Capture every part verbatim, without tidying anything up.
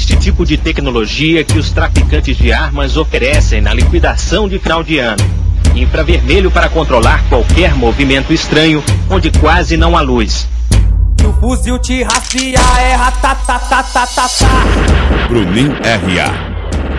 este tipo de tecnologia que os traficantes de armas oferecem na liquidação de final de ano. Infravermelho para controlar qualquer movimento estranho onde quase não há luz. O fuzil te rastreia, é ratatatatata. Bruninho R A.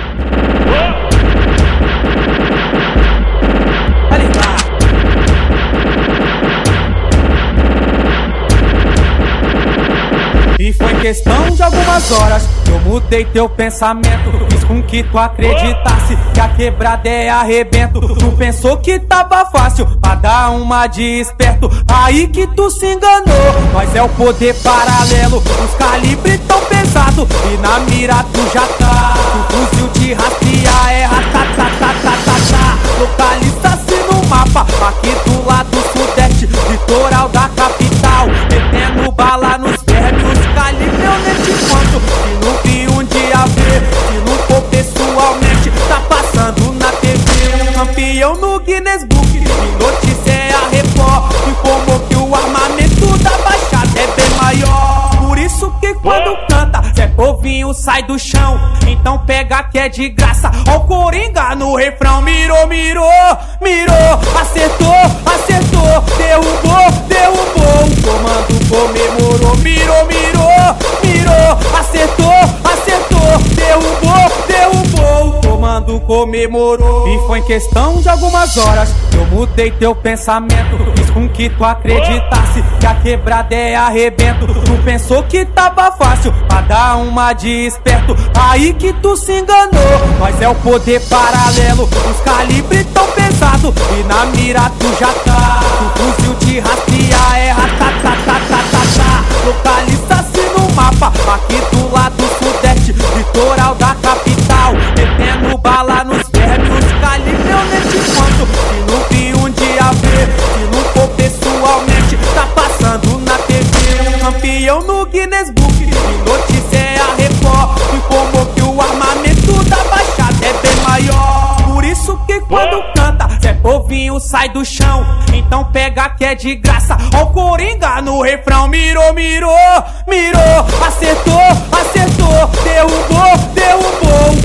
E foi questão de algumas horas que eu mudei teu pensamento. Fiz com que tu acreditasse que a quebrada é arrebento. Tu pensou que tava fácil pra dar uma de esperto, aí que tu se enganou. Mas é o poder paralelo, os calibres tão pesado e na mira tu já tá. O fuzil te rastreia, é ratatatatata. Localiza-se no mapa, aqui do lado sudeste, litoral da capital, metendo bala nos vermes. Calibre eu nem te conto, se não vi um dia ver, se não for pessoalmente, tá passando na T V. Campeão no Guinness Book, e notícia é a Record, informou que o armamento da Baixada é bem maior. Por isso que quando canta, Zé Povinho sai do chão, então pega que é de graça. Ó o Coringa no refrão, mirou, mirou, mirou, acertou, acertou, derrubou, derrubou. O comando comemorou, mirou, mirou, mirou, acertou, acertou, derrubou, derrubou. O comando comemorou. E foi em questão de algumas horas que eu mudei teu pensamento. Fiz com que tu acreditasse que a quebrada é arrebento. Tu pensou que tava fácil pra dar uma de esperto, aí que tu se enganou. Mas é o poder paralelo, os calibres tão pesado e na mira tu já tá. O fuzil te rastreia, é ratatatatata. Localiza-se no mapa, aqui do lado sudeste, litoral da capital, metendo bala nos vermes. Os calibres eu nem te conto, se não vi um dia ver, se não for pessoalmente, tá passando na T V. Campeão no Guinness Book, e notícia é a Record, informou que o armamento da Baixada é bem maior. Por isso que quando canta, Zé Povinho sai do chão, então pega que é de graça. Ó o Coringa no refrão, mirou, mirou, mirou, acertou, acertou, derrubou, derrubou.